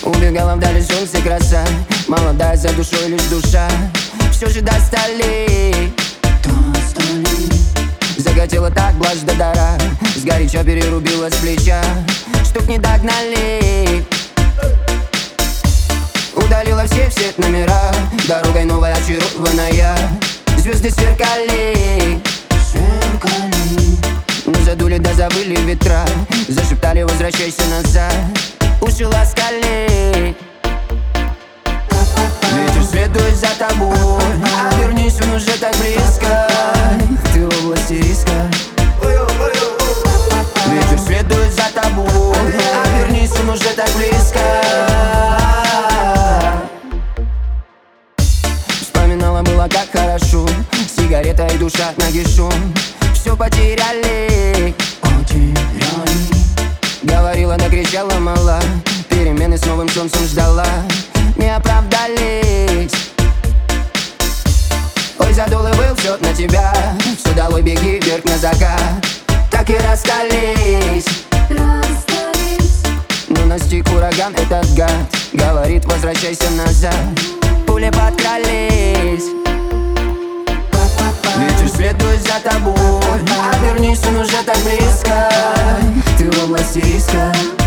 Убегала вдали солнце краса, молодая за душой лишь душа. Все же достали, захотела так блажь до дара, сгоряча перерубила с плеча, чтоб не догнали. Удалила все номера, дорогой новая очарованная. Звезды сверкали, но задули да забыли ветра, зашептали возвращайся назад, уши ласкали. Ветер следует за тобой, обернись, он уже так близко, ты в области риска. Ветер следует за тобой, обернись, он уже так близко. Вспоминала было как хорошо, сигарета и душа нагишом. Все потеряли, говорила, да кричала мала, перемены с новым солнцем ждала, не оправдались. Ой, задул и был счет на тебя, все долой беги вверх на закат. Так и расстались. Но настиг ураган этот гад, говорит возвращайся назад. Пули подкрались. Ветер следует за тобой, обернись, он уже так близко, ты в области риска.